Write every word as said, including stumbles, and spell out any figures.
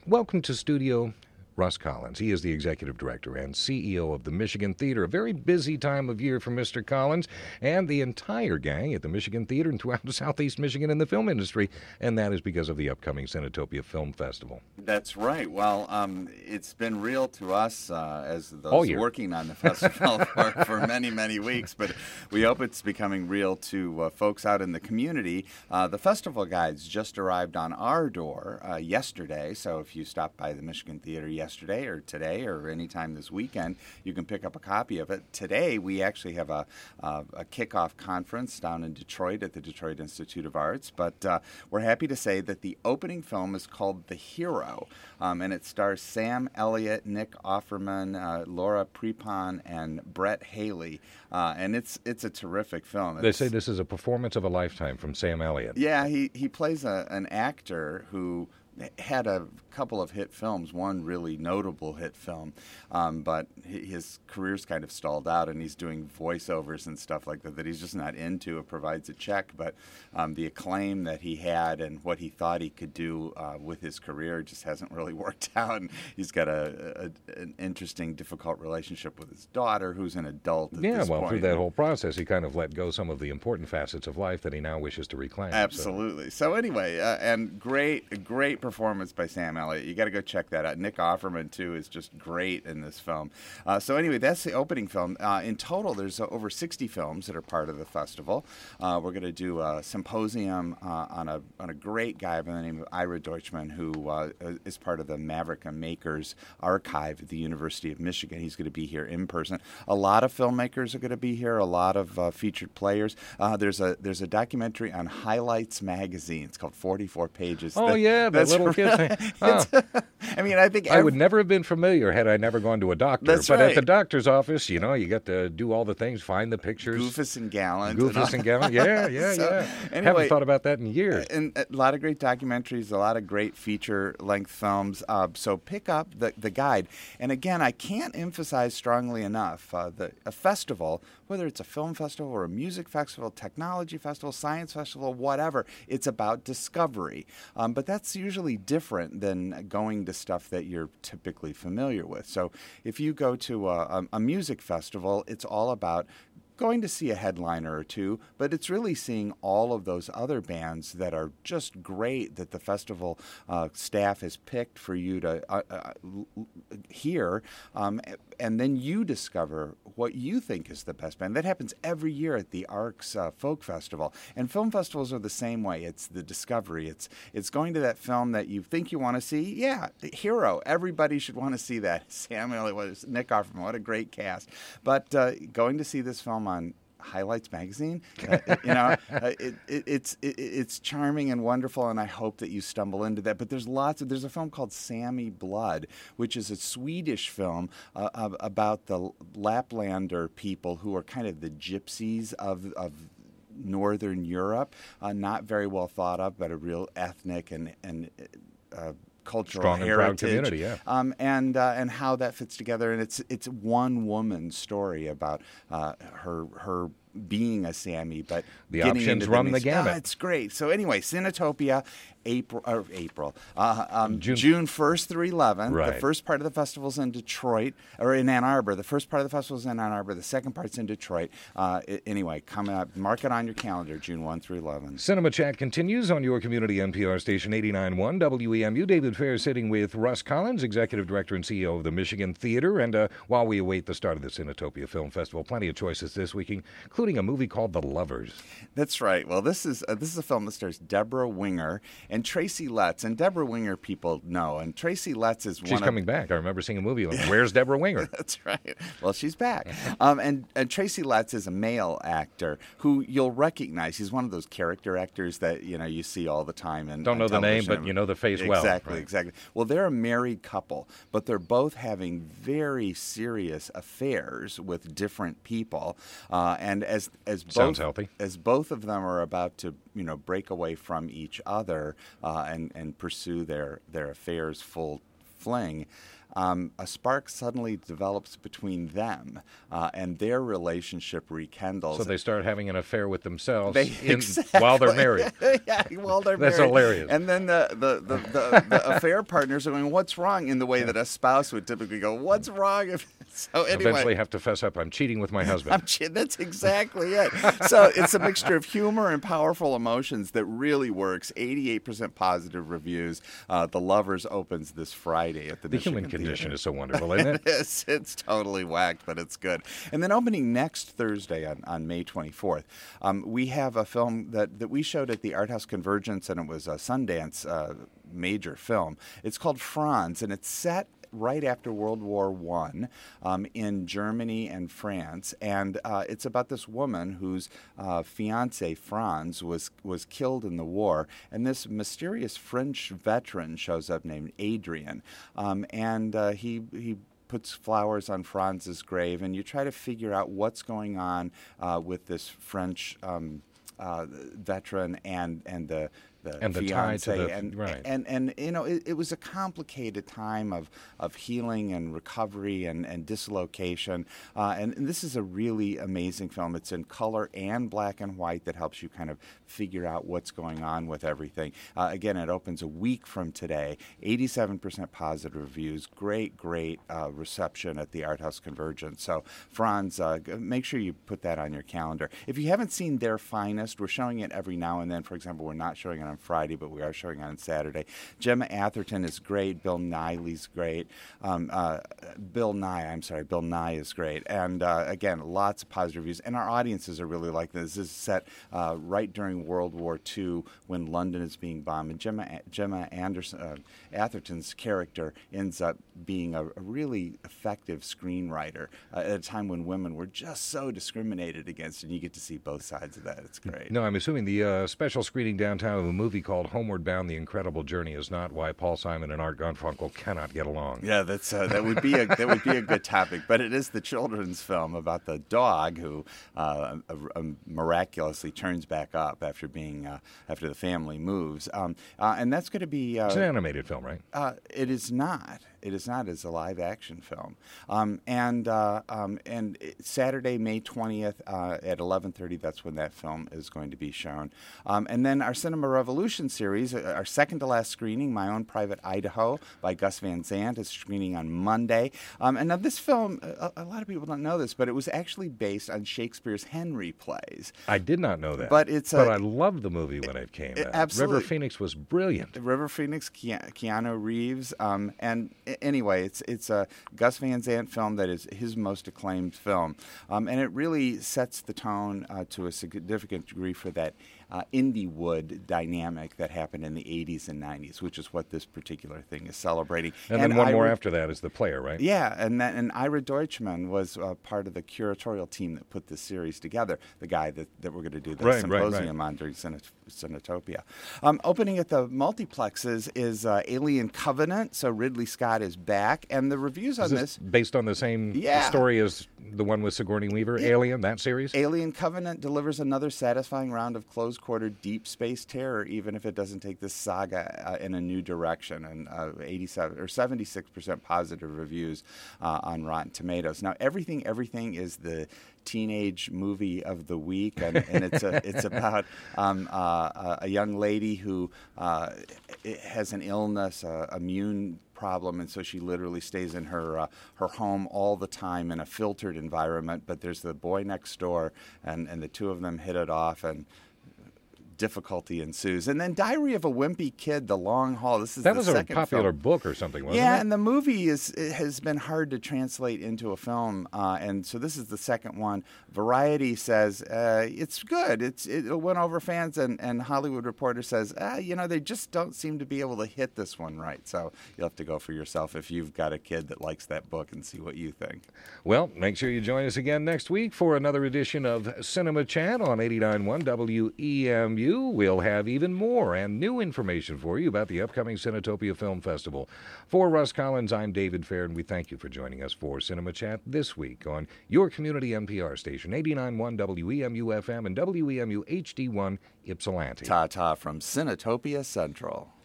welcome to studio Russ Collins. He is the executive director and C E O of the Michigan Theater. A very busy time of year for Mister Collins and the entire gang at the Michigan Theater and throughout Southeast Michigan in the film industry, and that is because of the upcoming Cinetopia Film Festival. That's right. Well, um, it's been real to us uh, as those working on the festival for, for many, many weeks, but we hope it's becoming real to uh, folks out in the community. Uh, the festival guides just arrived on our door uh, yesterday, so if you stop by the Michigan Theater yesterday, yesterday or today or anytime this weekend, you can pick up a copy of it. Today, we actually have a, uh, a kickoff conference down in Detroit at the Detroit Institute of Arts, but uh, we're happy to say that the opening film is called The Hero, um, and it stars Sam Elliott, Nick Offerman, uh, Laura Prepon, and Brett Haley, uh, and it's it's a terrific film. It's, they say this is a performance of a lifetime from Sam Elliott. Yeah, he, he plays a, an actor who had a couple of hit films, one really notable hit film, um, but his career's kind of stalled out, and he's doing voiceovers and stuff like that that he's just not into. It provides a check, but um, the acclaim that he had and what he thought he could do uh, with his career just hasn't really worked out. And he's got a, a an interesting, difficult relationship with his daughter, who's an adult at yeah, this well, point. through that whole process, he kind of let go some of the important facets of life that he now wishes to reclaim. Absolutely. So, so anyway, uh, and great, great performance by Sam Elliott. You got to go check that out. Nick Offerman, too, is just great in this film. Uh, so anyway, that's the opening film. Uh, in total, there's uh, over sixty films that are part of the festival. Uh, we're going to do a symposium uh, on a on a great guy by the name of Ira Deutschman, who uh, is part of the Maverick Makers Archive at the University of Michigan. He's going to be here in person. A lot of filmmakers are going to be here, a lot of uh, featured players. Uh, there's a there's a documentary on Highlights Magazine. It's called forty-four pages. Oh, that, yeah, that little right. kid thing. Oh. I mean, I think I would never have been familiar had I never gone to a doctor. That's but right. at the doctor's office, you know, you get to do all the things, find the pictures. Goofus and Gallant. Goofus and, and Gallant, yeah, yeah, so, yeah. Anyway, haven't thought about that in years. And a lot of great documentaries, a lot of great feature-length films. Uh, so pick up the, the guide. And again, I can't emphasize strongly enough, uh, the, a festival, whether it's a film festival or a music festival, technology festival, science festival, whatever, it's about discovery. Um, but that's usually different than going to stuff that you're typically familiar with. So if you go to a, a music festival, it's all about going to see a headliner or two, but it's really seeing all of those other bands that are just great that the festival uh, staff has picked for you to uh, uh, hear, um, and then you discover what you think is the best band. That happens every year at the Arcs uh, Folk Festival, and film festivals are the same way. It's the discovery. It's it's going to that film that you think you want to see. Yeah, the Hero. Everybody should want to see that. Sam Elliott, Nick Offerman, what a great cast. But uh, going to see this film on Highlights Magazine, uh, you know, uh, it, it, it's it, it's charming and wonderful, and I hope that you stumble into that. But there's lots of there's a film called Sammy Blood, which is a Swedish film uh, about the Laplander people who are kind of the gypsies of of Northern Europe, uh, not very well thought of, but a real ethnic and and uh, cultural strong heritage, and proud community, yeah, um, and uh, and how that fits together. And it's it's one woman's story about uh, her her being a Sammy, but the options run the gamut. Oh, it's great. So anyway, Cinetopia, April or April, uh, um, June. June first through eleventh. Right. The first part of the festival's in Detroit or in Ann Arbor. The first part of the festival's in Ann Arbor. The second part's in Detroit. Uh, it, anyway, come up, mark it on your calendar, June first through eleventh. Cinema Chat continues on your community N P R station eighty-nine point one W E M U. David Fair sitting with Russ Collins, Executive Director and C E O of the Michigan Theater. And uh, while we await the start of the Cinetopia Film Festival, plenty of choices this week, including a movie called The Lovers. That's right. Well, this is uh, this is a film that stars Deborah Winger and Tracy Letts. And Deborah Winger people know. And Tracy Letts is she's one of... She's coming back. I remember seeing a movie like, Where's Deborah Winger? That's right. Well, she's back. um, and, and Tracy Letts is a male actor who you'll recognize. He's one of those character actors that, you know, you see all the time. In, Don't know the name, but you know the face well. Exactly, right. exactly. Well, they're a married couple, but they're both having very serious affairs with different people. Uh, and as as both, Sounds healthy. As both of them are about to, you know, break away from each other uh, and and pursue their their affairs full fling, um, a spark suddenly develops between them, uh, and their relationship rekindles. So they start having an affair with themselves They, in, exactly. while they're married. yeah, while they're That's married. hilarious. And then the, the, the, the, the affair partners are going, what's wrong? In the way that a spouse would typically go, what's wrong? If, so anyway. Eventually have to fess up, I'm cheating with my husband. I'm che- that's exactly it. So it's a mixture of humor and powerful emotions that really works. eighty-eight percent positive reviews. Uh, the Lovers opens this Friday at the The Michigan human condition Theater. is so wonderful, isn't it? It is. It's totally whacked, but it's good. And then opening next Thursday on, on May twenty-fourth, um, we have a film that, that we showed at the Art House Convergence, and it was a Sundance uh, major film. It's called Franz, and it's set right after World War One um, in Germany and France, and uh, it's about this woman whose uh, fiance Franz was was killed in the war, and this mysterious French veteran shows up named Adrian, um, and uh, he he. puts flowers on Franz's grave, and you try to figure out what's going on uh, with this French um, uh, veteran and and the the and the tie to the and, right. and and you know it, it was a complicated time of of healing and recovery and and dislocation, uh, and, and this is a really amazing film. It's in color and black and white that helps you kind of figure out what's going on with everything. Uh, again, it opens a week from today. eighty-seven percent positive reviews. Great, great uh, reception at the Art House Convergence. So Franz, uh, make sure you put that on your calendar. If you haven't seen Their Finest, we're showing it every now and then. For example, we're not showing it on Friday, but we are showing it on Saturday. Gemma Atherton is great. Bill Nighy's great. Um, uh, Bill Nye, I'm sorry, Bill Nye is great. And uh, again, lots of positive reviews. And our audiences are really like this. This is set uh, right during World War Two when London is being bombed. And Gemma, Gemma Anderson, uh, Atherton's character ends up being a, a really effective screenwriter uh, at a time when women were just so discriminated against. And you get to see both sides of that. It's great. No, I'm assuming the uh, special screening downtown of a movie called Homeward Bound: The Incredible Journey is not why Paul Simon and Art Garfunkel cannot get along. Yeah, that's uh, that would be a that would be a good topic. But it is the children's film about the dog who uh, uh, uh, miraculously turns back up after being uh, after the family moves, um, uh, and that's going to be. Uh, It's an animated film, right? Uh, it is not. It is not. It's a live-action film, um, and uh, um, and it- Saturday, May twentieth uh, at eleven thirty. That's when that film is going to be shown. Um, and then our Cinema Revolution series, uh, our second-to-last screening, My Own Private Idaho by Gus Van Sant, is screening on Monday. Um, and now this film, a, a lot of people don't know this, but it was actually based on Shakespeare's Henry plays. I did not know that. But it's but a- I loved the movie when it came it- out. absolutely. River Phoenix was brilliant. River Phoenix, Ke- Keanu Reeves, um, and a- anyway, it's it's a Gus Van Sant film that is his most acclaimed film, um, and it really sets the tone uh, to a significant degree for that uh, indie-wood dynamic that happened in the eighties and nineties, which is what this particular thing is celebrating. And, then one Ira- more after that is The Player, right? Yeah, and that, and Ira Deutschman was uh, part of the curatorial team that put this series together, the guy that, that we're going to do the Right, right, symposium right. on during Cinat- Cinetopia. Um, opening at the multiplexes is uh, Alien Covenant, so Ridley Scott is back, and the reviews on Is this this... based on the same Yeah. story as the one with Sigourney Weaver, Alien, that series? Alien Covenant delivers another satisfying round of close-quarter deep space terror, even if it doesn't take this saga uh, in a new direction. And uh, eighty-seven or seventy-six percent positive reviews uh, on Rotten Tomatoes. Now, Everything, Everything is the teenage movie of the week, and, and it's a, it's about um, uh, a young lady who uh, has an illness, uh, immune problem, and so she literally stays in her uh, her home all the time in a filtered environment. But there's the boy next door, and, and the two of them hit it off, and difficulty ensues. And then Diary of a Wimpy Kid, The Long Haul. This is That the was a second popular film. book or something, wasn't Yeah, it? and the movie is it has been hard to translate into a film, uh, and so this is the second one. Variety says uh, it's good. It's it went over fans, and, and Hollywood Reporter says, ah, you know, they just don't seem to be able to hit this one right. So you'll have to go for yourself if you've got a kid that likes that book and see what you think. Well, make sure you join us again next week for another edition of Cinema Chat on eighty-nine point one W E M U. We'll have even more and new information for you about the upcoming Cinetopia Film Festival. For Russ Collins, I'm David Fair, and we thank you for joining us for Cinema Chat this week on your community N P R station, eighty-nine point one W E M U F M and W E M U H D one Ypsilanti. Ta-ta from Cinetopia Central.